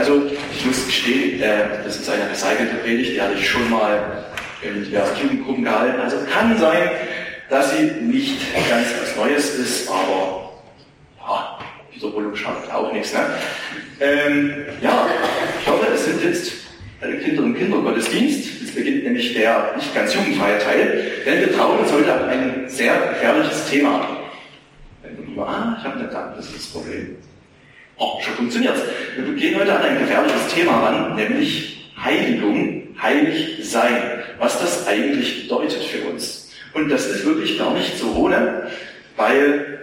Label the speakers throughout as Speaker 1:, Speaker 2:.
Speaker 1: Also ich muss gestehen, das ist eine recycelte Predigt, die hatte ich schon mal in diversen Jugendgruppen gehalten. Also kann sein, dass sie nicht ganz was Neues ist, aber ja, Wiederholung schadet auch nichts. Ne? Ja, ich hoffe, es sind jetzt alle Kinder und Kinder Gottesdienst. Es beginnt nämlich der nicht ganz jugendfreie Teil, denn wir trauen uns heute an ein sehr gefährliches Thema. Ich habe nicht gedacht, das ist das Problem. Oh, schon funktioniert's. Wir gehen heute an ein gefährliches Thema ran, nämlich Heiligung, heilig sein. Was das eigentlich bedeutet für uns. Und das ist wirklich gar nicht so ohne, weil,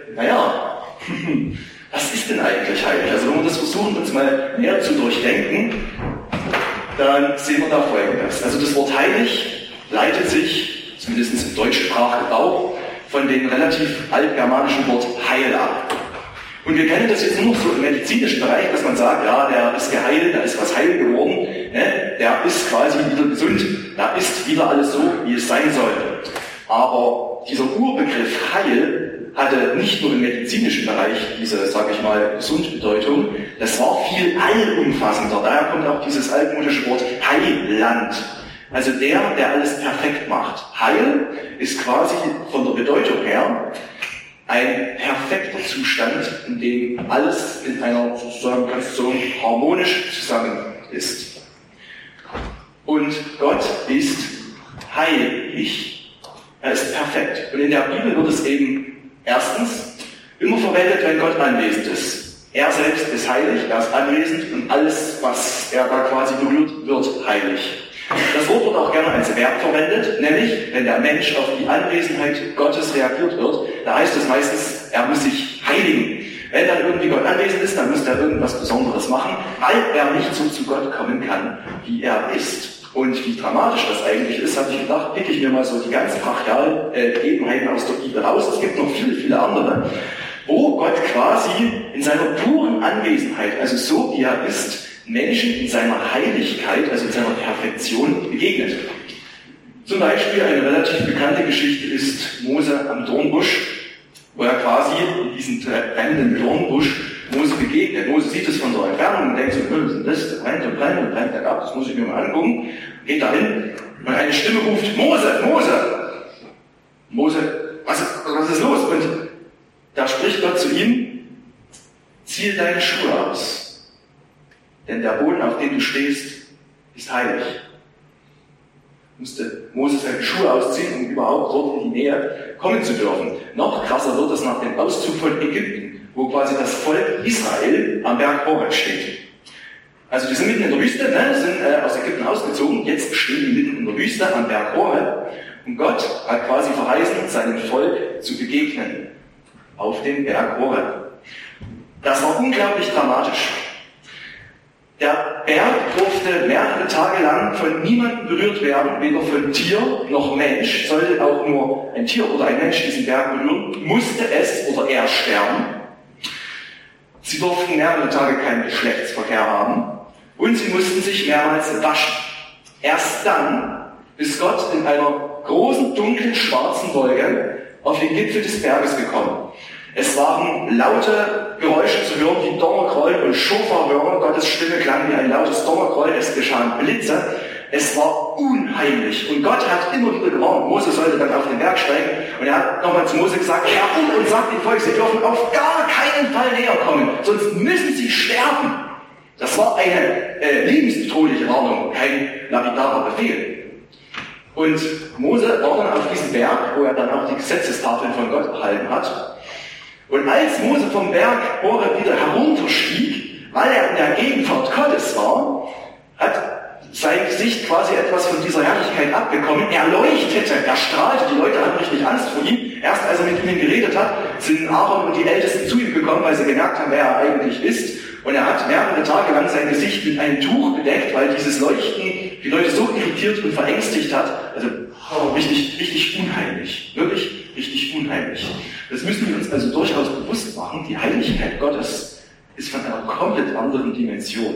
Speaker 1: was ist denn eigentlich heilig? Also wenn wir das versuchen, uns mal näher zu durchdenken, dann sehen wir da Folgendes. Also das Wort heilig leitet sich, zumindest im deutschen Sprachgebrauch, von dem relativ altgermanischen Wort heil ab. Und wir kennen das jetzt nur noch so im medizinischen Bereich, dass man sagt, ja, der ist geheilt, da ist was heil geworden, ne? Der ist quasi wieder gesund, da ist wieder alles so, wie es sein soll. Aber dieser Urbegriff Heil hatte nicht nur im medizinischen Bereich diese, sage ich mal, Gesundbedeutung, das war viel allumfassender. Daher kommt auch dieses altmodische Wort Heiland. Also der alles perfekt macht. Heil ist quasi von der Bedeutung her ein perfekter Zustand, in dem alles in einer sozusagen Konstellation harmonisch zusammen ist. Und Gott ist heilig. Er ist perfekt. Und in der Bibel wird es eben erstens immer verwendet, wenn Gott anwesend ist. Er selbst ist heilig, er ist anwesend und alles, was er da quasi berührt, wird heilig. Das Wort wird auch gerne als Verb verwendet, nämlich wenn der Mensch auf die Anwesenheit Gottes reagiert wird, da heißt es meistens, er muss sich heiligen. Wenn dann irgendwie Gott anwesend ist, dann muss er irgendwas Besonderes machen, weil er nicht so zu Gott kommen kann, wie er ist. Und wie dramatisch das eigentlich ist, habe ich gedacht, picke ich mir mal so die ganzen brachialen Gegebenheiten aus der Bibel raus. Es gibt noch viele, viele andere, wo Gott quasi in seiner puren Anwesenheit, also so wie er ist, Menschen in seiner Heiligkeit, also in seiner Perfektion begegnet. Zum Beispiel eine relativ bekannte Geschichte ist Mose am Dornbusch, wo er quasi in diesem brennenden Dornbusch Mose begegnet. Mose sieht es von der Entfernung und denkt so, was ist denn das? Der brennt und brennt und brennt ab, das muss ich mir mal angucken. Geht dahin und eine Stimme ruft, Mose, Mose! Mose, was ist los? Und da spricht Gott zu ihm, ziehe deine Schuhe aus. Denn der Boden, auf dem du stehst, ist heilig. Musste Mose seine Schuhe ausziehen, um überhaupt dort in die Nähe kommen zu dürfen. Noch krasser wird es nach dem Auszug von Ägypten, wo quasi das Volk Israel am Berg Horeb steht. Also die sind mitten in der Wüste, sind aus Ägypten ausgezogen, jetzt stehen die mitten in der Wüste am Berg Horeb und Gott hat quasi verheißen, seinem Volk zu begegnen auf dem Berg Horeb. Das war unglaublich dramatisch. Der Berg durfte mehrere Tage lang von niemandem berührt werden, weder von Tier noch Mensch. Sollte auch nur ein Tier oder ein Mensch diesen Berg berühren, musste es oder er sterben. Sie durften mehrere Tage keinen Geschlechtsverkehr haben und sie mussten sich mehrmals waschen. Erst dann ist Gott in einer großen, dunklen, schwarzen Wolke auf den Gipfel des Berges gekommen. Es waren laute Geräusche zu hören, wie Donnergrollen und Schofarhörer. Gottes Stimme klang wie ein lautes Donnergrollen. Es geschahen Blitze. Es war unheimlich. Und Gott hat immer wieder gewarnt. Mose sollte dann auf den Berg steigen. Und er hat nochmal zu Mose gesagt, Herr, und sagt dem Volk, sie dürfen auf gar keinen Fall näher kommen, sonst müssen sie sterben. Das war eine lebensbedrohliche Warnung, kein lapidarer Befehl. Und Mose war dann auf diesem Berg, wo er dann auch die Gesetzestafeln von Gott erhalten hat. Und als Mose vom Berg Horeb wieder herunterstieg, weil er in der Gegenwart Gottes war, hat sein Gesicht quasi etwas von dieser Herrlichkeit abbekommen. Er leuchtete, er strahlte, die Leute hatten richtig Angst vor ihm. Erst als er mit ihnen geredet hat, sind Aaron und die Ältesten zu ihm gekommen, weil sie gemerkt haben, wer er eigentlich ist. Und er hat mehrere Tage lang sein Gesicht mit einem Tuch bedeckt, weil dieses Leuchten die Leute so irritiert und verängstigt hat. Also richtig unheimlich. Wirklich richtig unheimlich. Das müssen wir uns also durchaus bewusst machen. Die Heiligkeit Gottes ist von einer komplett anderen Dimension.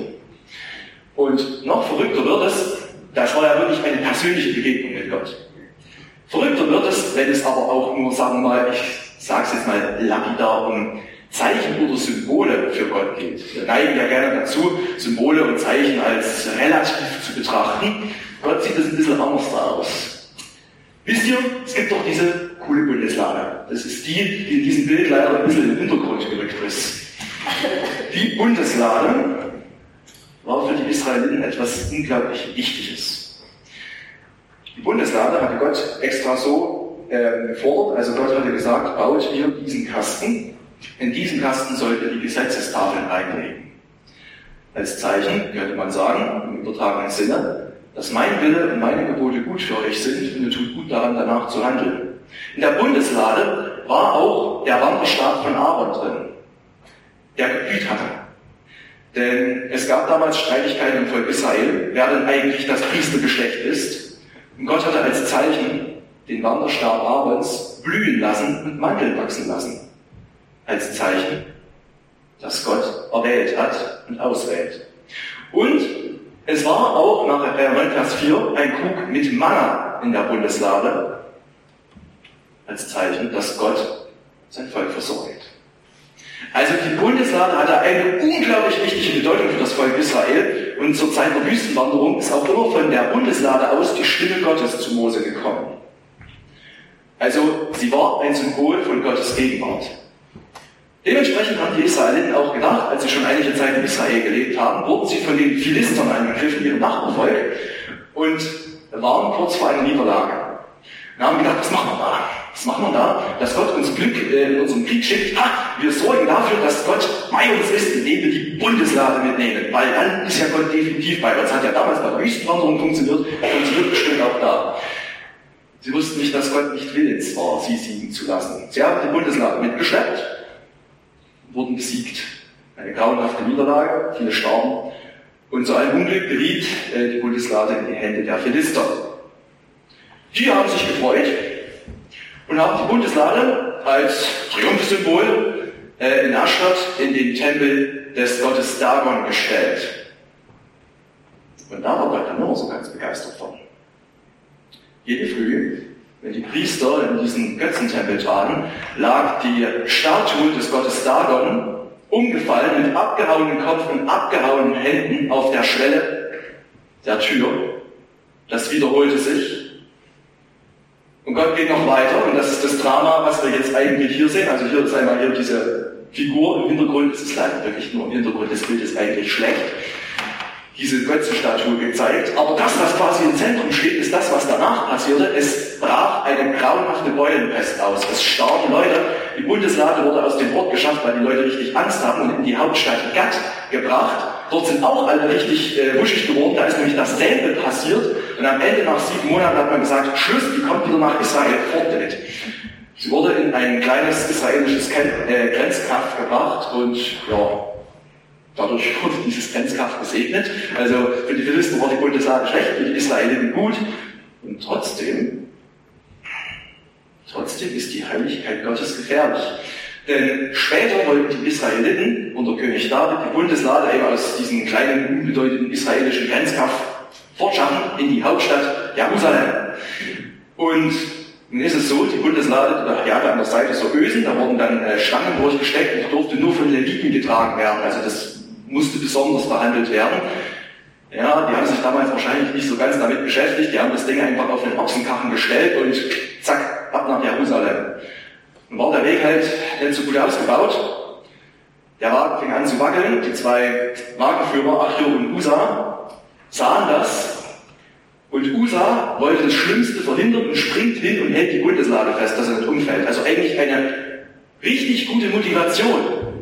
Speaker 1: Und noch verrückter wird es, das war ja wirklich eine persönliche Begegnung mit Gott. Verrückter wird es, wenn es aber auch nur, sagen wir mal, ich sage es jetzt mal lapidar, um Zeichen oder Symbole für Gott gilt. Wir neigen ja gerne dazu, Symbole und Zeichen als relativ zu betrachten. Gott sieht das ein bisschen anders aus. Wisst ihr, es gibt doch diese coole Bundeslade. Das ist die in diesem Bild leider ein bisschen in den Hintergrund gerückt ist. Die Bundeslade war für die Israeliten etwas unglaublich Wichtiges. Die Bundeslade hatte Gott extra so gefordert, also Gott hatte gesagt, baut ihr diesen Kasten. In diesen Kasten sollt ihr die Gesetzestafeln einlegen. Als Zeichen könnte man sagen, im übertragenen Sinne, dass mein Wille und meine Gebote gut für euch sind und ihr tut gut daran, danach zu handeln. In der Bundeslade war auch der Wanderstab von Aaron drin, der geblüht hatte. Denn es gab damals Streitigkeiten im Volk Israel, wer denn eigentlich das Priestergeschlecht ist. Und Gott hatte als Zeichen den Wanderstab Aarons blühen lassen und Mandeln wachsen lassen. Als Zeichen, dass Gott erwählt hat und auswählt. Und es war auch nach 9 Vers 4 ein Krug mit Manna in der Bundeslade, als Zeichen, dass Gott sein Volk versorgt. Also die Bundeslade hatte eine unglaublich wichtige Bedeutung für das Volk Israel und zur Zeit der Wüstenwanderung ist auch immer von der Bundeslade aus die Stimme Gottes zu Mose gekommen. Also sie war ein Symbol von Gottes Gegenwart. Dementsprechend haben die Israeliten auch gedacht, als sie schon einige Zeit in Israel gelebt haben, wurden sie von den Philistern angegriffen, ihrem Nachbarvolk, und waren kurz vor einer Niederlage. Und haben gedacht, was machen wir da? Was machen wir da? Dass Gott uns Glück in unserem Krieg schickt. Wir sorgen dafür, dass Gott bei uns ist, indem wir die Bundeslade mitnehmen. Weil dann ist ja Gott definitiv bei uns. Hat ja damals bei der Wüstenwanderung funktioniert bestimmt auch da. Sie wussten nicht, dass Gott nicht willens war, sie siegen zu lassen. Sie haben die Bundeslade mitgeschleppt, wurden besiegt. Eine grauenhafte Niederlage, viele starben. Und zu allem Unglück geriet die Bundeslade in die Hände der Philister. Die haben sich gefreut und haben die Bundeslade als Triumphsymbol in Aschdod in den Tempel des Gottes Dagon gestellt. Und da war Gott dann immer so ganz begeistert von. Jede Früh, wenn die Priester in diesen Götzentempel traten, lag die Statue des Gottes Dagon umgefallen mit abgehauenen Kopf und abgehauenen Händen auf der Schwelle der Tür. Das wiederholte sich. Und Gott geht noch weiter, und das ist das Drama, was wir jetzt eigentlich hier sehen. Also hier ist einmal hier diese Figur im Hintergrund, es ist leider wirklich nur im Hintergrund, das Bild ist eigentlich schlecht. Diese Götzenstatue gezeigt. Aber das, was quasi im Zentrum steht, ist das, was danach passierte. Es brach eine grauenhafte Beulenpest aus. Es starben Leute. Die Bundeslade wurde aus dem Ort geschafft, weil die Leute richtig Angst haben, und in die Hauptstadt Gad gebracht. Dort sind auch alle richtig wuschig geworden. Da ist nämlich dasselbe passiert. Und am Ende, nach 7 Monaten, hat man gesagt, Schluss, die kommt wieder nach Israel, fort damit. Sie wurde in ein kleines israelisches Grenzkaff gebracht und ja, dadurch wurde dieses Grenzkaff gesegnet. Also für die Philister war die Bundeslade schlecht, für die Israeliten gut. Und trotzdem ist die Heiligkeit Gottes gefährlich. Denn später wollten die Israeliten unter König David die Bundeslade eben aus diesem kleinen, unbedeutenden israelischen Grenzkaff fortschaffen in die Hauptstadt Jerusalem. Und nun ist es so, die Bundeslade, die hatte an der Seite so Ösen, da wurden dann Stangen durchgesteckt und die durfte nur von Leviten getragen werden. Also das musste besonders behandelt werden. Ja, die haben sich damals wahrscheinlich nicht so ganz damit beschäftigt. Die haben das Ding einfach auf den Ochsenkarren gestellt und zack, ab nach Jerusalem. Und war der Weg halt nicht so gut ausgebaut. Der Wagen fing an zu wackeln. Die 2 Wagenführer, Achior und Usa, sahen das. Und Usa wollte das Schlimmste verhindern und springt hin und hält die Bundeslade fest, dass er nicht umfällt. Also eigentlich eine richtig gute Motivation.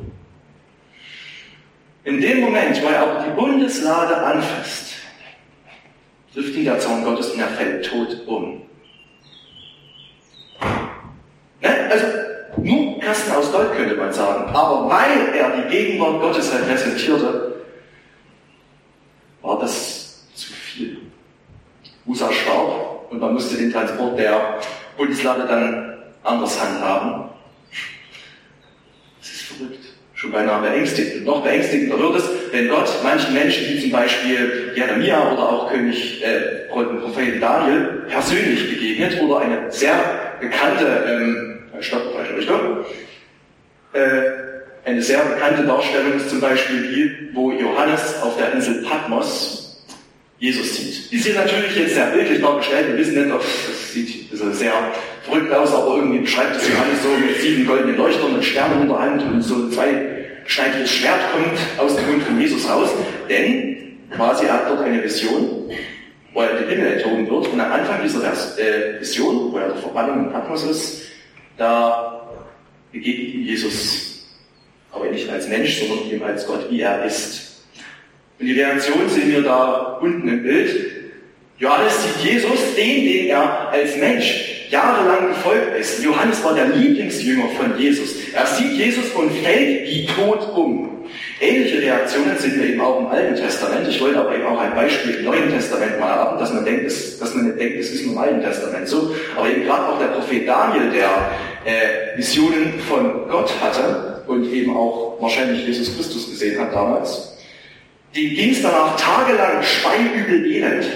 Speaker 1: In dem Moment, wo er aber die Bundeslade anfasst, trifft ihn der Zorn Gottes und er fällt tot um. Ne? Also, nur Kasten aus Gold könnte man sagen. Aber weil er die Gegenwart Gottes repräsentierte, war das zu viel. Usa starb und man musste den Transport der Bundeslade dann anders handhaben. Das ist verrückt. Schon beinahe beängstigend. Noch beängstigender wird es, wenn Gott manchen Menschen, wie zum Beispiel Jeremia oder auch Prophet Daniel, persönlich begegnet oder eine sehr bekannte, Eine sehr bekannte Darstellung ist zum Beispiel die, wo Johannes auf der Insel Patmos Jesus sieht. Die sind natürlich jetzt sehr bildlich dargestellt. Wir wissen nicht, ob das sieht sehr verrückt aus, aber irgendwie beschreibt es Johannes so mit 7 goldenen Leuchtern und Sternen in der Hand und so ein zweischneidiges Schwert kommt aus dem Mund von Jesus raus. Denn quasi er hat dort eine Vision, wo er den Himmel enthoben wird. Und am Anfang dieser Vision, wo er der Verbannung in Patmos ist, da begegnet ihm Jesus. Aber nicht als Mensch, sondern eben als Gott, wie er ist. Und die Reaktion sehen wir da unten im Bild. Johannes sieht Jesus, den er als Mensch jahrelang gefolgt ist. Johannes war der Lieblingsjünger von Jesus. Er sieht Jesus und fällt wie tot um. Ähnliche Reaktionen sehen wir eben auch im Alten Testament. Ich wollte aber eben auch ein Beispiel im Neuen Testament mal haben, dass man nicht denkt, es ist nur im Alten Testament so. Aber eben gerade auch der Prophet Daniel, der Visionen von Gott hatte und eben auch wahrscheinlich Jesus Christus gesehen hat damals, dem ging es danach tagelang Schweineübel elend.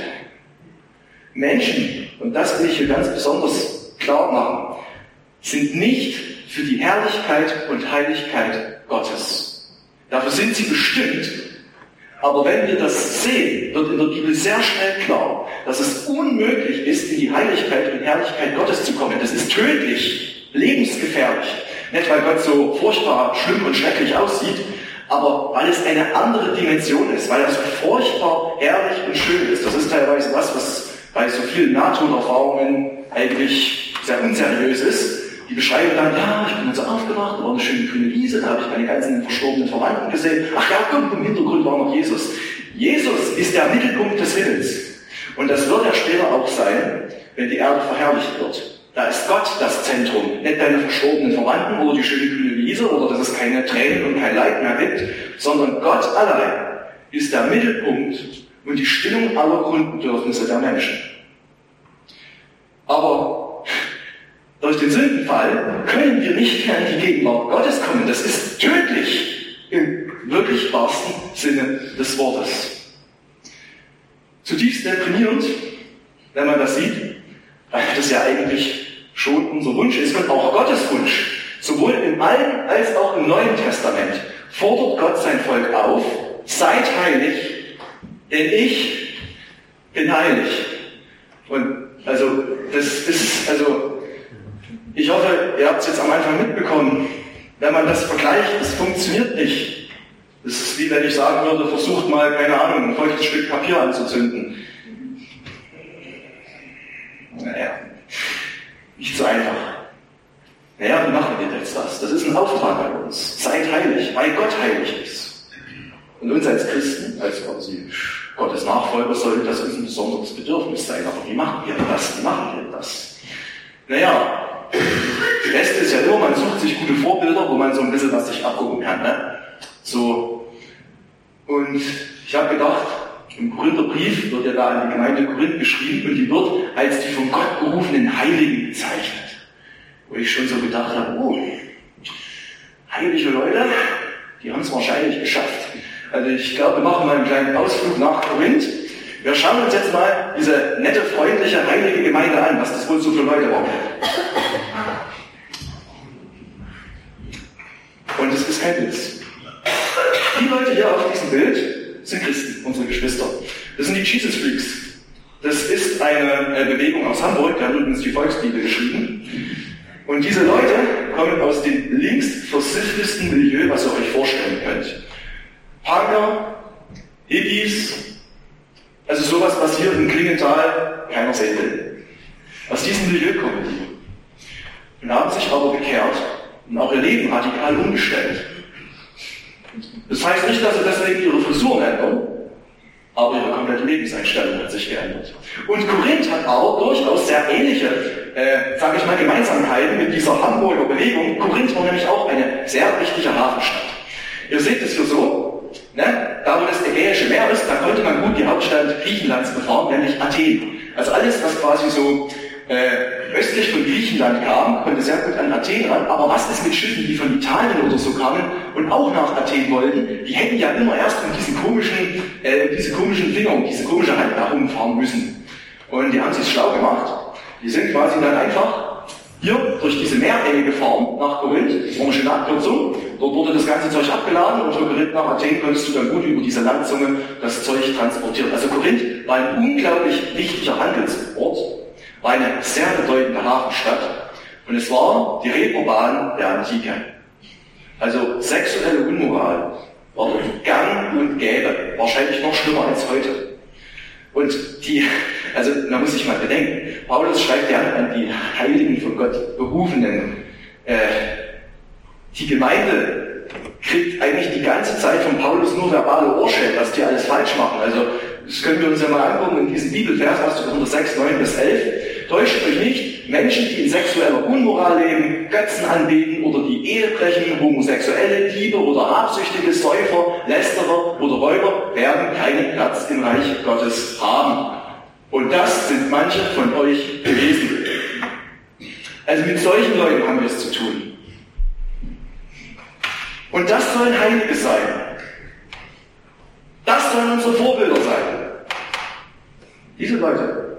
Speaker 1: Menschen, und das will ich hier ganz besonders klar machen, sind nicht für die Herrlichkeit und Heiligkeit Gottes. Dafür sind sie bestimmt. Aber wenn wir das sehen, wird in der Bibel sehr schnell klar, dass es unmöglich ist, in die Heiligkeit und Herrlichkeit Gottes zu kommen. Das ist tödlich, lebensgefährlich. Nicht, weil Gott so furchtbar schlimm und schrecklich aussieht, aber weil es eine andere Dimension ist, weil er so furchtbar herrlich und schön ist. Das ist teilweise was bei so vielen Nahtoderfahrungen eigentlich sehr unseriös ist. Die beschreiben dann, ja, ich bin dann so aufgewacht, da war eine schöne grüne Wiese, da habe ich meine ganzen verstorbenen Verwandten gesehen. Ach ja, guck, im Hintergrund war noch Jesus. Jesus ist der Mittelpunkt des Himmels. Und das wird er später auch sein, wenn die Erde verherrlicht wird. Da ist Gott das Zentrum, nicht deine verstorbenen Verwandten oder die schöne grüne Wiese oder dass es keine Tränen und kein Leid mehr gibt, sondern Gott allein ist der Mittelpunkt und die Stillung aller Grundbedürfnisse der Menschen. Aber durch den Sündenfall können wir nicht mehr in die Gegenwart Gottes kommen. Das ist tödlich im wirklich wahrsten Sinne des Wortes. Zutiefst deprimierend, wenn man das sieht, weil das ja eigentlich schon unser Wunsch ist und auch Gottes Wunsch. Sowohl im Alten als auch im Neuen Testament fordert Gott sein Volk auf, seid heilig, denn ich bin heilig. Und ich hoffe, ihr habt es jetzt am Anfang mitbekommen, wenn man das vergleicht, es funktioniert nicht. Das ist wie wenn ich sagen würde, versucht mal, keine Ahnung, ein feuchtes Stück Papier anzuzünden. Naja, nicht so einfach. Naja, wie machen wir jetzt das? Das ist ein Auftrag an uns. Seid heilig, weil Gott heilig ist. Und uns als Christen, als quasi Gottes Nachfolger, sollte das uns ein besonderes Bedürfnis sein. Aber wie machen wir das? Wie machen wir das? Naja, das Beste ist ja immer, man sucht sich gute Vorbilder, wo man so ein bisschen was sich abgucken kann. Ne? So. Und ich habe gedacht, im Korintherbrief wird ja da an die Gemeinde Korinth geschrieben und die wird als die von Gott berufenen Heiligen bezeichnet. Wo ich schon so gedacht habe, heilige Leute, die haben es wahrscheinlich geschafft. Also ich glaube, wir machen mal einen kleinen Ausflug nach Korinth. Wir schauen uns jetzt mal diese nette, freundliche, heilige Gemeinde an, was das wohl so für Leute waren. Und es ist kein Witz. Die Leute hier auf diesem Bild sind Christen, unsere Geschwister. Das sind die Jesus Freaks. Das ist eine Bewegung aus Hamburg, der hat übrigens die Volksbibel geschrieben. Und diese Leute kommen aus dem links versifftesten Milieu, was ihr euch vorstellen könnt. Punker, Hippies, also sowas, was hier im Klingenthal keiner sehen will. Aus diesem Milieu kommen die. Und haben sich aber bekehrt und auch ihr Leben radikal umgestellt. Das heißt nicht, dass sie deswegen ihre Frisuren ändern, aber ihre komplette Lebenseinstellung hat sich geändert. Und Korinth hat auch durchaus sehr ähnliche, Gemeinsamkeiten mit dieser Hamburger Bewegung. Korinth war nämlich auch eine sehr wichtige Hafenstadt. Ihr seht es hier so, ne? Da wo das Ägäische Meer ist, da konnte man gut die Hauptstadt Griechenlands befahren, nämlich Athen. Also alles, was quasi so östlich von Griechenland kam, konnte sehr gut an Athen ran. Aber was ist mit Schiffen, die von Italien oder so kamen und auch nach Athen wollten? Die hätten ja immer erst um diese komischen Finger, um diese komische Hand da rumfahren müssen. Und die haben sich schlau gemacht. Die sind quasi dann einfach hier durch diese Meerenge gefahren nach Korinth. Das war eine schöne Abkürzung. Dort wurde das ganze Zeug abgeladen und von Korinth nach Athen konntest du dann gut über diese Landzunge das Zeug transportieren. Also Korinth war ein unglaublich wichtiger Handelsort, war eine sehr bedeutende Hafenstadt und es war die Reeperbahn der Antike. Also sexuelle Unmoral war dort gang und gäbe, wahrscheinlich noch schlimmer als heute. Und da muss ich mal bedenken, Paulus schreibt ja an die Heiligen von Gott Berufenen, die Gemeinde kriegt eigentlich die ganze Zeit von Paulus nur verbale Ohrschellen, was die alles falsch machen. Also das können wir uns ja mal angucken in diesem Bibelvers, was du unter 6, 9 bis 11. Täuscht euch nicht, Menschen, die in sexueller Unmoral leben, Götzen anbeten oder die Ehe brechen, Homosexuelle, Diebe oder Habsüchtige, Säufer, Lästerer oder Räuber werden keinen Platz im Reich Gottes haben. Und das sind manche von euch gewesen. Also mit solchen Leuten haben wir es zu tun. Und das sollen Heilige sein. Das sollen unsere Vorbilder sein. Diese Leute.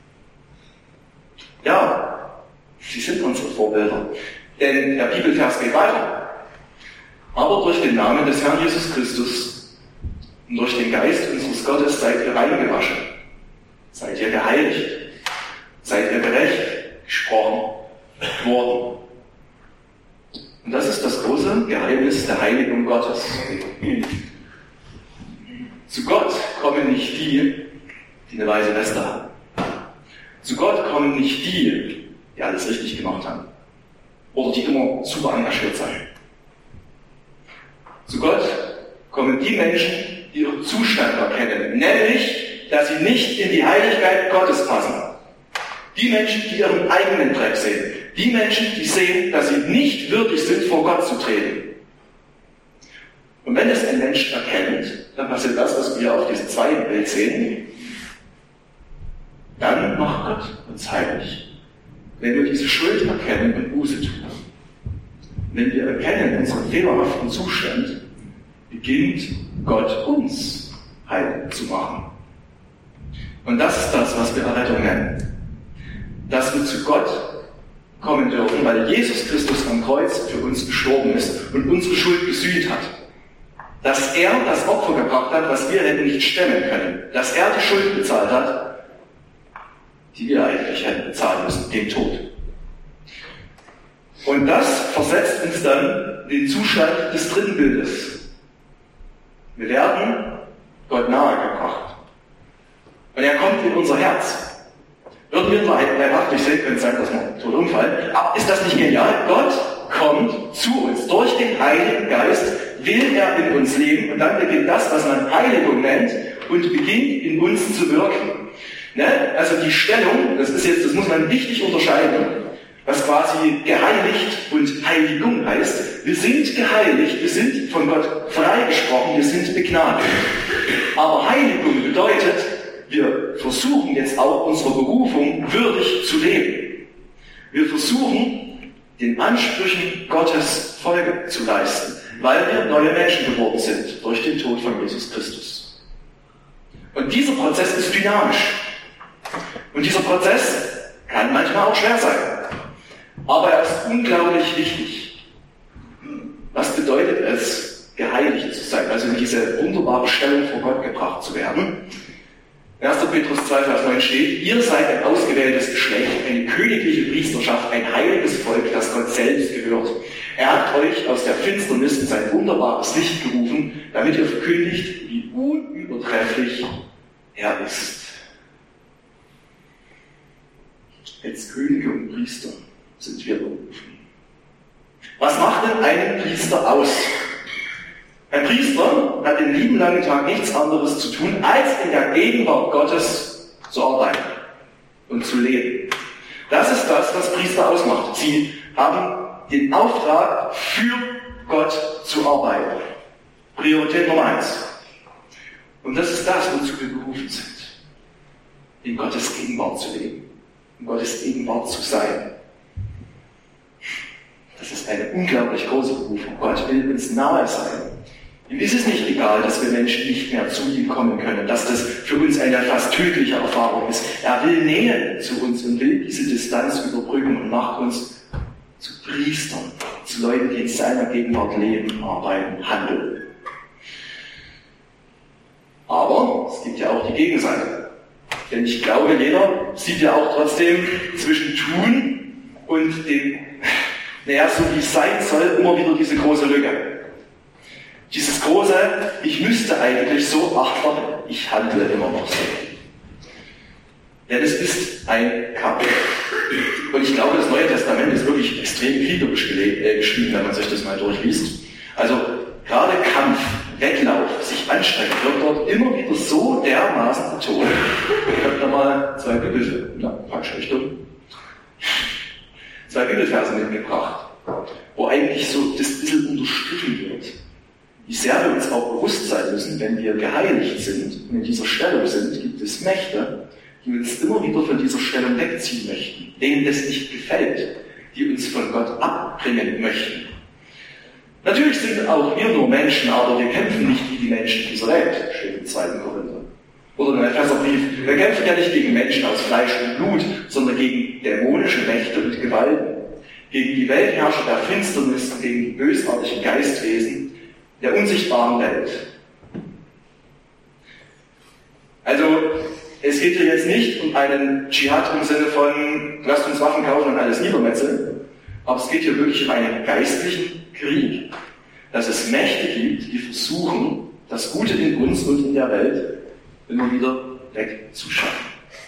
Speaker 1: Ja, sie sind unsere Vorbilder. Denn der Bibelvers geht weiter. Aber durch den Namen des Herrn Jesus Christus und durch den Geist unseres Gottes seid ihr reingewaschen. Seid ihr geheiligt. Seid ihr gerecht gesprochen worden. Und das ist das große Geheimnis der Heiligung Gottes. Zu Gott kommen nicht die eine weiße Weste haben. Zu Gott kommen nicht die alles richtig gemacht haben. Oder die immer super engagiert sein. Zu Gott kommen die Menschen, die ihren Zustand erkennen. Nämlich, dass sie nicht in die Heiligkeit Gottes passen. Die Menschen, die ihren eigenen Dreck sehen. Die Menschen, die sehen, dass sie nicht würdig sind, vor Gott zu treten. Und wenn es ein Mensch erkennt, dann passiert das, was wir auf diesem zweiten Bild sehen. Dann macht Gott uns heilig. Wenn wir diese Schuld erkennen und Buße tun. Wenn wir erkennen unseren fehlerhaften Zustand, beginnt Gott uns heilig zu machen. Und das ist das, was wir Errettung nennen. Dass wir zu Gott kommen dürfen, weil Jesus Christus am Kreuz für uns gestorben ist und unsere Schuld gesühnt hat. Dass er das Opfer gebracht hat, was wir hätten nicht stemmen können. Dass er die Schuld bezahlt hat, die wir eigentlich hätten bezahlen müssen, den Tod. Und das versetzt uns dann in den Zustand des dritten Bildes. Wir werden Gott nahegebracht. Und er kommt in unser Herz. Würden wir leibhaftig sehen, könnte es sein, dass man tot umfallen. Aber ist das nicht genial? Gott kommt zu uns. Durch den Heiligen Geist will er in uns leben. Und dann beginnt das, was man Heiligung nennt, und beginnt in uns zu wirken. Ne? Also die Stellung, das muss man wichtig unterscheiden, was quasi geheiligt und Heiligung heißt. Wir sind geheiligt, wir sind von Gott freigesprochen, wir sind begnadigt. Aber Heiligung bedeutet, wir versuchen jetzt auch unserer Berufung würdig zu leben. Wir versuchen, den Ansprüchen Gottes Folge zu leisten, weil wir neue Menschen geworden sind durch den Tod von Jesus Christus. Und dieser Prozess ist dynamisch. Und dieser Prozess kann manchmal auch schwer sein. Aber er ist unglaublich wichtig. Was bedeutet es, geheiligt zu sein? Also in diese wunderbare Stellung vor Gott gebracht zu werden. 1. Petrus 2, Vers 9 steht, ihr seid ein ausgewähltes Geschlecht, eine königliche Priesterschaft, ein heiliges Volk, das Gott selbst gehört. Er hat euch aus der Finsternis in sein wunderbares Licht gerufen, damit ihr verkündigt, wie unübertrefflich er ist. Als Könige und Priester sind wir berufen. Was macht denn einen Priester aus? Ein Priester hat den lieben langen Tag nichts anderes zu tun, als in der Gegenwart Gottes zu arbeiten und zu leben. Das ist das, was Priester ausmacht. Sie haben den Auftrag, für Gott zu arbeiten. Priorität Nummer 1. Und das ist das, wozu wir berufen sind. In Gottes Gegenwart zu leben. In Gottes Gegenwart zu sein. Das ist eine unglaublich große Berufung. Gott will uns nahe sein. Ihm ist es nicht egal, dass wir Menschen nicht mehr zu ihm kommen können, dass das für uns eine fast tödliche Erfahrung ist. Er will Nähe zu uns und will diese Distanz überbrücken und macht uns zu Priestern, zu Leuten, die in seiner Gegenwart leben, arbeiten, handeln. Aber es gibt ja auch die Gegenseite. Denn ich glaube, jeder sieht ja auch trotzdem zwischen Tun und dem, so wie es sein soll, immer wieder diese große Lücke. Dieses große, ich müsste eigentlich so, aber ich handle immer noch so. Denn es ist ein Kampf. Und ich glaube, das Neue Testament ist wirklich extrem kriegerisch geschrieben, wenn man sich das mal durchliest. Also gerade Kampf, Weglauf, sich anstrengen, wird dort immer wieder so dermaßen betont. Ich habe da mal zwei Bibelverse mitgebracht, wo eigentlich so das ein bisschen unterstrichen wird. Wie sehr wir uns auch bewusst sein müssen, wenn wir geheiligt sind und in dieser Stellung sind, gibt es Mächte, die uns immer wieder von dieser Stellung wegziehen möchten, denen das nicht gefällt, die uns von Gott abbringen möchten. Natürlich sind auch wir nur Menschen, aber wir kämpfen nicht wie die Menschen dieser Welt, steht im 2. Korinther. Oder im Epheserbrief, wir kämpfen ja nicht gegen Menschen aus Fleisch und Blut, sondern gegen dämonische Mächte und Gewalten, gegen die Weltherrscher der Finsternis, gegen die bösartigen Geistwesen der unsichtbaren Welt. Also, es geht hier jetzt nicht um einen Dschihad im Sinne von, lasst uns Waffen kaufen und alles niedermetzeln, aber es geht hier wirklich um einen geistlichen Krieg, dass es Mächte gibt, die versuchen, das Gute in uns und in der Welt immer wieder wegzuschaffen.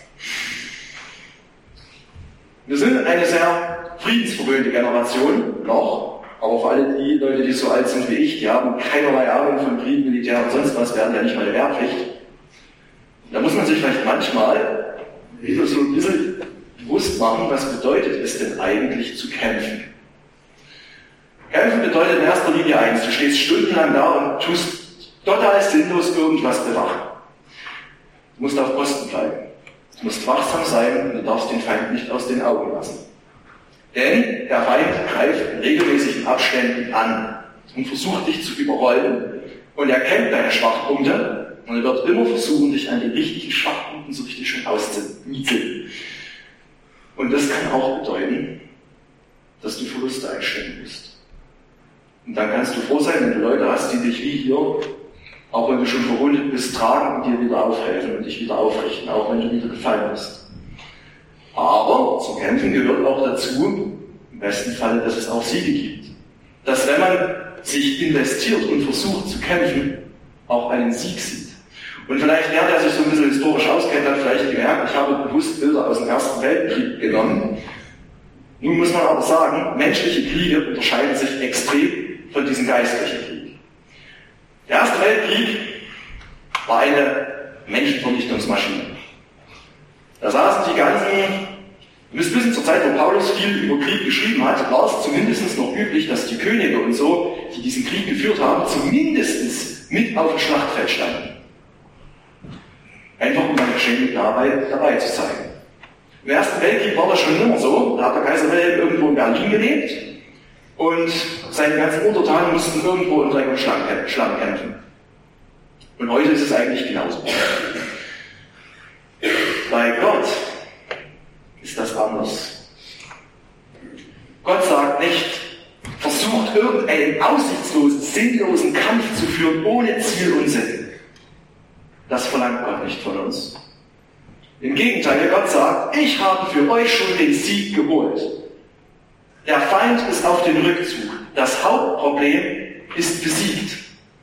Speaker 1: Wir sind eine sehr friedensverwöhnte Generation, noch, aber für alle die Leute, die so alt sind wie ich, die haben keinerlei Ahnung von Krieg, Militär und sonst was, werden ja nicht mal eine Wehrpflicht. Da muss man sich vielleicht manchmal wieder so ein bisschen bewusst machen, was bedeutet es denn eigentlich zu kämpfen. Kämpfen bedeutet in erster Linie eins: Du stehst stundenlang da und tust total sinnlos irgendwas bewachen. Du musst auf Posten bleiben. Du musst wachsam sein und du darfst den Feind nicht aus den Augen lassen. Denn der Feind greift in regelmäßigen Abständen an und versucht dich zu überrollen, und er kennt deine Schwachpunkte und er wird immer versuchen, dich an die richtigen Schwachpunkten so richtig schön auszuniezeln. Und das kann auch bedeuten, dass du Verluste einstecken musst. Und dann kannst du froh sein, wenn du Leute hast, die dich wie hier, auch wenn du schon verwundet bist, tragen und dir wieder aufhelfen und dich wieder aufrichten, auch wenn du wieder gefallen bist. Aber zum Kämpfen gehört auch dazu, im besten Falle, dass es auch Siege gibt. Dass wenn man sich investiert und versucht zu kämpfen, auch einen Sieg sieht. Und vielleicht der sich so ein bisschen historisch auskennt, hat vielleicht gemerkt, ich habe bewusst Bilder aus dem Ersten Weltkrieg genommen. Nun muss man aber sagen, menschliche Kriege unterscheiden sich extrem von diesem geistlichen Krieg. Der Erste Weltkrieg war eine Menschenvernichtungsmaschine. Da saßen die ganzen, bis zur Zeit, wo Paulus viel über Krieg geschrieben hat, war es zumindest noch üblich, dass die Könige und so, die diesen Krieg geführt haben, zumindest mit auf dem Schlachtfeld standen. Einfach um eine geschenkte Arbeit dabei zu sein. Im Ersten Weltkrieg war das schon immer so. Da hat der Kaiser Wilhelm irgendwo in Berlin gelebt und seine ganzen Untertanen mussten irgendwo in Dreck und Schlamm kämpfen. Und heute ist es eigentlich genauso. Bei Gott ist das anders. Gott sagt nicht, versucht irgendeinen aussichtslosen, sinnlosen Kampf zu führen, ohne Ziel und Sinn. Das verlangt Gott nicht von uns. Im Gegenteil, Gott sagt, ich habe für euch schon den Sieg geholt. Der Feind ist auf den Rückzug. Das Hauptproblem ist besiegt.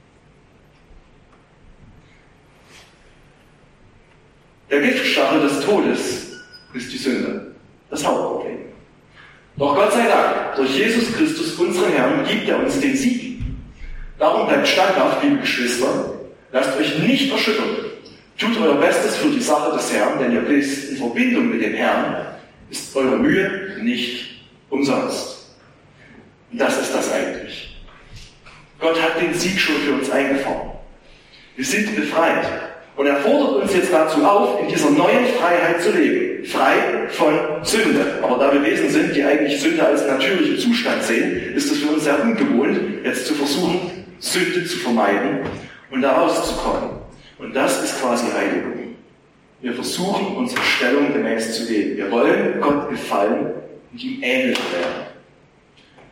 Speaker 1: Der Giftstachel des Todes ist die Sünde. Das Hauptproblem. Doch Gott sei Dank, durch Jesus Christus, unseren Herrn, gibt er uns den Sieg. Darum bleibt standhaft, liebe Geschwister. Lasst euch nicht erschüttern. Tut euer Bestes für die Sache des Herrn, denn ihr wisst, in Verbindung mit dem Herrn ist eure Mühe nicht umsonst. Und das ist das eigentlich. Gott hat den Sieg schon für uns eingefahren. Wir sind befreit. Und er fordert uns jetzt dazu auf, in dieser neuen Freiheit zu leben. Frei von Sünde. Aber da wir Wesen sind, die eigentlich Sünde als natürlichen Zustand sehen, ist es für uns sehr ungewohnt, jetzt zu versuchen, Sünde zu vermeiden und da rauszukommen. Und das ist quasi Heiligung. Wir versuchen, unsere Stellung gemäß zu leben. Wir wollen Gott gefallen und ihm ähnlich werden.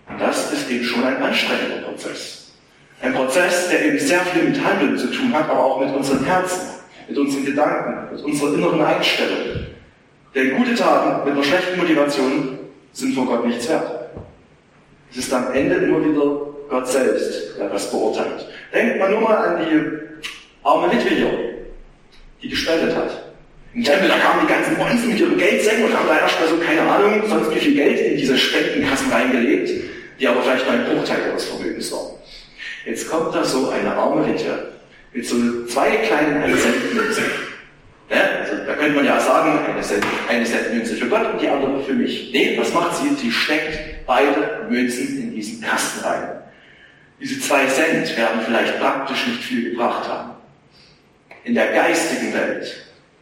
Speaker 1: Und das ist eben schon ein anstrengender Prozess. Ein Prozess, der eben sehr viel mit Handeln zu tun hat, aber auch mit unseren Herzen, mit unseren Gedanken, mit unserer inneren Einstellung. Denn gute Taten mit einer schlechten Motivation sind vor Gott nichts wert. Es ist am Ende immer wieder Gott selbst, der das beurteilt. Denkt man nur mal an die arme Witwe hier, die gespendet hat. Im Tempel, da kamen die ganzen Bonzen mit ihrem Geldsäcken und haben da erstmal so, keine Ahnung, sonst wie viel Geld in diese Spendenkassen reingelegt, die aber vielleicht nur ein Bruchteil ihres Vermögens waren. Jetzt kommt da so eine arme Witwe mit so 2 kleinen 1-Cent-Münzen. Ja, also da könnte man ja sagen, eine Cent-Münze für Gott und die andere für mich. Nee, was macht sie? Sie steckt beide Münzen in diesen Kasten rein. Diese 2 Cent werden vielleicht praktisch nicht viel gebracht haben. In der geistigen Welt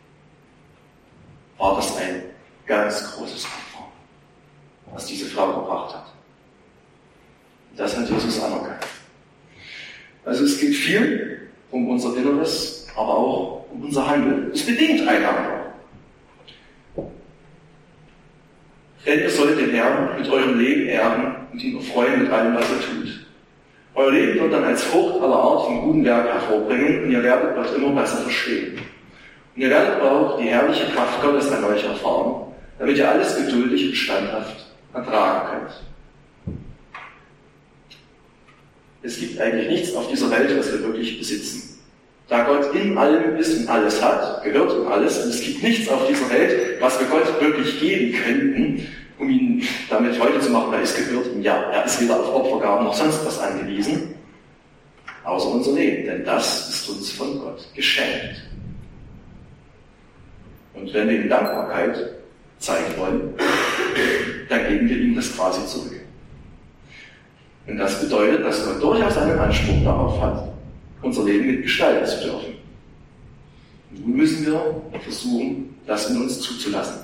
Speaker 1: war das ein ganz großes Opfer, was diese Frau gebracht hat. Das hat Jesus anerkannt. Also es geht viel um unser Inneres, aber auch um unser Handeln. Es bedingt einander. Denn ihr sollt den Herrn mit eurem Leben ehren und ihn erfreuen mit allem, was ihr tut. Euer Leben wird dann als Frucht aller Art von guten Werk hervorbringen und ihr werdet Gott immer besser verstehen. Und ihr werdet auch die herrliche Kraft Gottes an euch erfahren, damit ihr alles geduldig und standhaft ertragen könnt. Es gibt eigentlich nichts auf dieser Welt, was wir wirklich besitzen. Da Gott in allem ist und alles hat, gehört und alles, und es gibt nichts auf dieser Welt, was wir Gott wirklich geben könnten, um ihn damit heute zu machen, es gehört ihm. Ja, er ist weder auf Opfergaben noch sonst was angewiesen, außer unser Leben, denn das ist uns von Gott geschenkt. Und wenn wir ihm Dankbarkeit zeigen wollen, dann geben wir ihm das quasi zurück. Und das bedeutet, dass Gott durchaus einen Anspruch darauf hat, unser Leben mitgestalten zu dürfen. Und nun müssen wir versuchen, das in uns zuzulassen.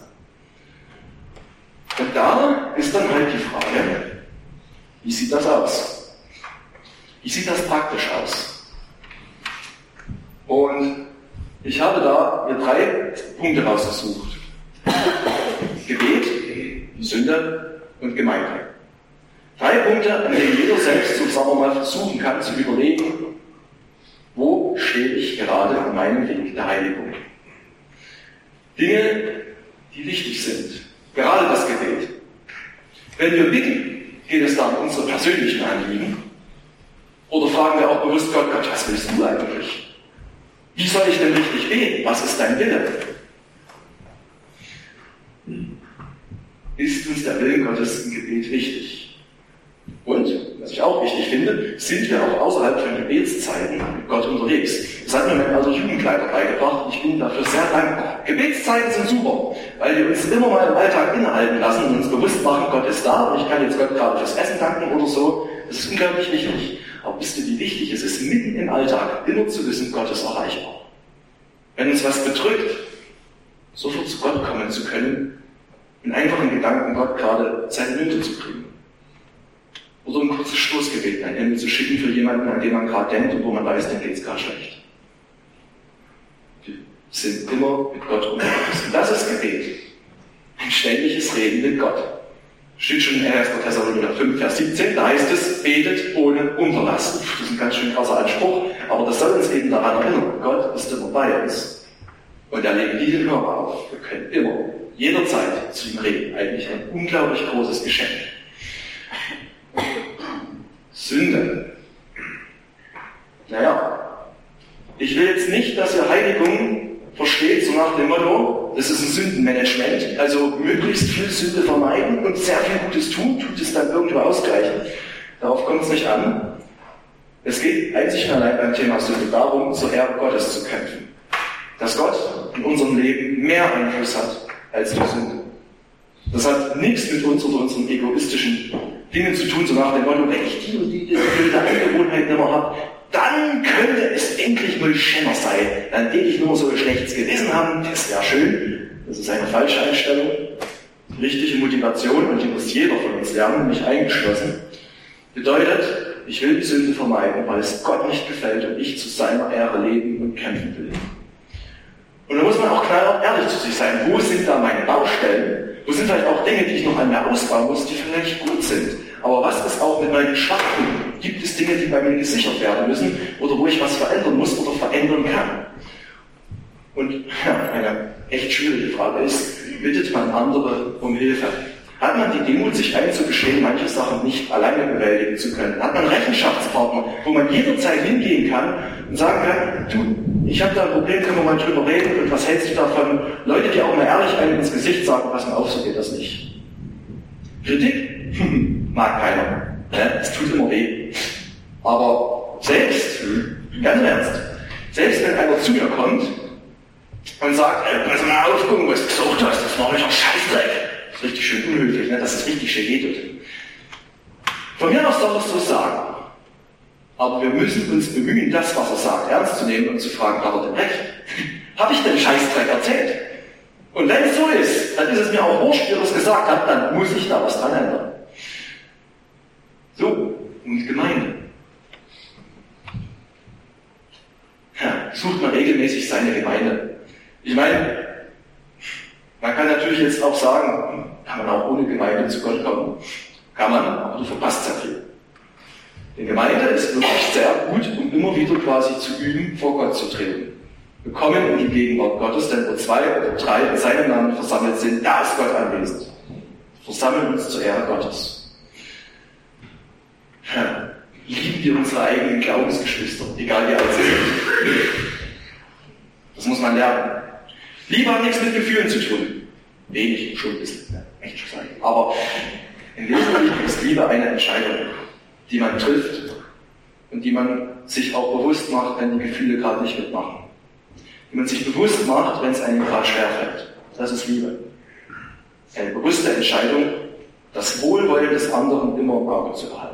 Speaker 1: Und da ist dann halt die Frage, wie sieht das aus? Wie sieht das praktisch aus? Und ich habe da mir 3 Punkte rausgesucht. Gebet, Sünde und Gemeinheit. 3 Punkte, an denen jeder selbst, so sagen wir mal, versuchen kann zu überlegen, wo stehe ich gerade an meinem Weg der Heiligung. Dinge, die wichtig sind. Gerade das Gebet. Wenn wir bitten, geht es da um unsere persönlichen Anliegen? Oder fragen wir auch bewusst Gott, was willst du eigentlich? Wie soll ich denn richtig beten? Was ist dein Wille? Ist uns der Willen Gottes im Gebet wichtig? Und, was ich auch wichtig finde, sind wir auch außerhalb von Gebetszeiten mit Gott unterwegs. Das hat mir mein alter Jugendleiter beigebracht und ich bin dafür sehr dankbar. Gebetszeiten sind super, weil wir uns immer mal im Alltag innehalten lassen und uns bewusst machen, Gott ist da und ich kann jetzt Gott gerade fürs Essen danken oder so. Das ist unglaublich wichtig. Aber wisst ihr, wie wichtig es ist, mitten im Alltag immer zu wissen, Gott ist erreichbar. Wenn uns was bedrückt, sofort zu Gott kommen zu können, in einfachen Gedanken Gott gerade seine Nöte zu bringen. Oder ein kurzes Stoßgebet ein Ende zu schicken für jemanden, an den man gerade denkt und wo man weiß, dem geht es gerade schlecht. Wir sind immer mit Gott unterwegs. Und das ist Gebet. Ein ständiges Reden mit Gott. Steht schon in 1. Thessalonicher 5, Vers 17, da heißt es, betet ohne Unterlass. Das ist ein ganz schön krasser Anspruch, aber das soll uns eben daran erinnern, Gott ist immer bei uns. Und er legt nie den Hörer auf. Wir können immer, jederzeit zu ihm reden. Eigentlich ein unglaublich großes Geschenk. Sünde. Naja, ich will jetzt nicht, dass ihr Heiligung versteht, so nach dem Motto, das ist ein Sündenmanagement, also möglichst viel Sünde vermeiden und sehr viel Gutes tun, tut es dann irgendwo ausgleichen. Darauf kommt es nicht an. Es geht einzig und allein beim Thema Sünde darum, zur Ehre Gottes zu kämpfen. Dass Gott in unserem Leben mehr Einfluss hat als die Sünde. Das hat nichts mit uns oder unseren egoistischen Dingen zu tun, so nach dem Motto, wenn ich die und die blöde Angewohnheit nicht mehr habe, dann könnte es endlich mal schöner sein. Dann will ich nur so ein schlechtes Gewissen haben, das wäre schön. Das ist eine falsche Einstellung. Die richtige Motivation, und die muss jeder von uns lernen, mich eingeschlossen, bedeutet, ich will die Sünde vermeiden, weil es Gott nicht gefällt und ich zu seiner Ehre leben und kämpfen will. Und da muss man auch klar ehrlich zu sich sein, wo sind da meine Baustellen? Wo sind vielleicht auch Dinge, die ich noch an mir ausbauen muss, die vielleicht gut sind? Aber was ist auch mit meinen Schwachpunkten? Gibt es Dinge, die bei mir gesichert werden müssen oder wo ich was verändern muss oder verändern kann? Und eine echt schwierige Frage ist, bittet man andere um Hilfe? Hat man die Demut, sich einzugestehen, manche Sachen nicht alleine bewältigen zu können? Hat man Rechenschaftspartner, wo man jederzeit hingehen kann und sagen kann, du, ich habe da ein Problem, können wir mal drüber reden und was hältst du davon? Leute, die auch mal ehrlich einem ins Gesicht sagen, pass mal auf, so geht das nicht. Kritik? Mag keiner. Es tut immer weh. Aber selbst, ganz im Ernst, selbst wenn einer zu mir kommt und sagt, pass mal auf, gucken, was du gesagt hast, das war nicht ein Scheißdreck. Das ist richtig schön unhöflich, ne? Das ist richtig schön. Von mir aus soll er es so sagen. Aber wir müssen uns bemühen, das, was er sagt, ernst zu nehmen und zu fragen, hat er denn recht? Habe ich denn Scheißdreck erzählt? Und wenn es so ist, dann ist es mir auch wurscht, wie er es gesagt hat, dann muss ich da was dran ändern. So, und Gemeinde. Ja, sucht man regelmäßig seine Gemeinde. Ich meine, man kann natürlich jetzt auch sagen, kann man auch ohne Gemeinde zu Gott kommen. Kann man, aber du verpasst sehr viel. Die Gemeinde ist wirklich sehr gut, um immer wieder quasi zu üben, vor Gott zu treten. Wir kommen in die Gegenwart Gottes, denn wo 2 oder 3 in seinem Namen versammelt sind, da ist Gott anwesend. Wir versammeln uns zur Ehre Gottes. Ja, lieben wir unsere eigenen Glaubensgeschwister, egal wie alt sie sind. Das muss man lernen. Liebe hat nichts mit Gefühlen zu tun. Wenig, schon ein bisschen, ja, echt schon sagen. Aber im Wesentlichen ist Liebe eine Entscheidung, die man trifft und die man sich auch bewusst macht, wenn die Gefühle gerade nicht mitmachen. Die man sich bewusst macht, wenn es einem gerade schwerfällt. Das ist Liebe. Eine bewusste Entscheidung, das Wohlwollen des anderen immer im Auge zu behalten.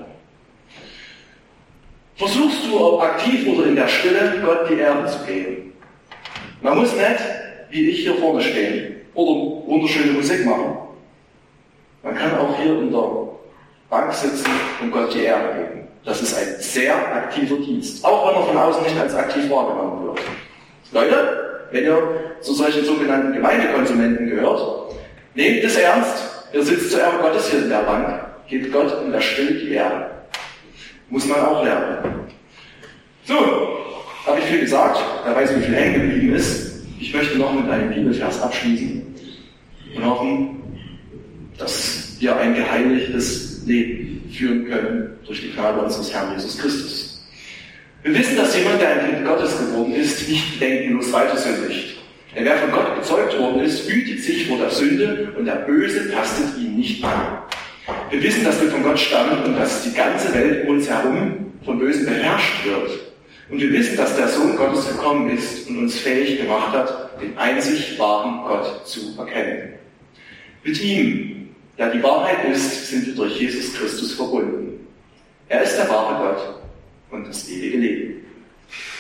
Speaker 1: Versuchst du, ob aktiv oder in der Stille, Gott die Ehre zu geben. Man muss nicht, wie ich hier vorne stehen, oder wunderschöne Musik machen. Man kann auch hier in der Bank sitzen und Gott die Ehre geben. Das ist ein sehr aktiver Dienst, auch wenn er von außen nicht als aktiv wahrgenommen wird. Leute, wenn ihr zu solchen sogenannten Gemeindekonsumenten gehört, nehmt es ernst. Ihr sitzt zur Ehre Gottes hier in der Bank, gebt Gott in der Stille die Ehre. Muss man auch lernen. So, habe ich viel gesagt, wer weiß, wie viel hängen geblieben ist. Ich möchte noch mit einem Bibelvers abschließen und hoffen, dass wir ein geheiligtes Leben führen können durch die Gnade unseres Herrn Jesus Christus. Wir wissen, dass jemand, der ein Kind Gottes geworden ist, nicht bedenkenlos weiter sündigt. Denn wer von Gott gezeugt worden ist, hütet sich vor der Sünde und der Böse tastet ihn nicht an. Wir wissen, dass wir von Gott stammen und dass die ganze Welt um uns herum von Bösen beherrscht wird. Und wir wissen, dass der Sohn Gottes gekommen ist und uns fähig gemacht hat, den einzig wahren Gott zu erkennen. Mit ihm, der die Wahrheit ist, sind wir durch Jesus Christus verbunden. Er ist der wahre Gott und das ewige Leben.